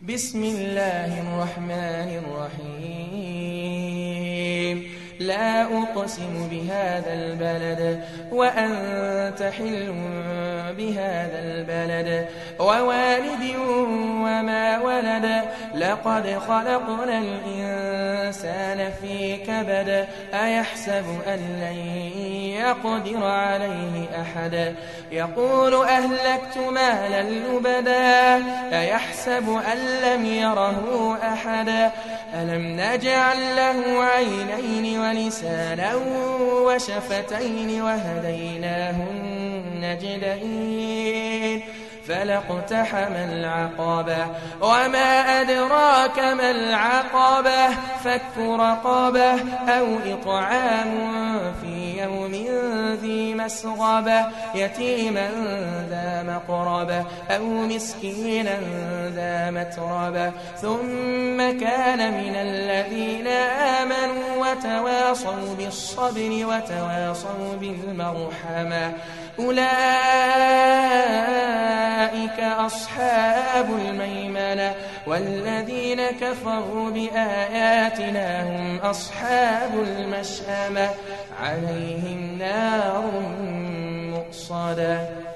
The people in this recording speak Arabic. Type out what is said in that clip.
بسم الله الرحمن الرحيم لا أقسم بهذا البلد وأنت حل بهذا البلد ووالد وما ولد لقد خلقنا الإنسان في كبد أيحسب أن لن يقدر عليه أحد يقول أهلكت مالا لبدا أيحسب أن لم يره أحد ألم نجعل له عينين ولسانا وشفتين وهديناه النجدين فلاقتحم العقبة وما أدراك ما العقبة فك رقبة أو إطعام في يوم ذي مسغبة يتيما ذا مقربة أو مسكينا ذا متربة ثم كان من الذين آمنوا وتواصوا بالصبر وتواصوا بالمرحمة أولئك أصحاب الميمنة والذين كفروا بآياتنا هم أصحاب المشأمة عليهم نار مؤصدة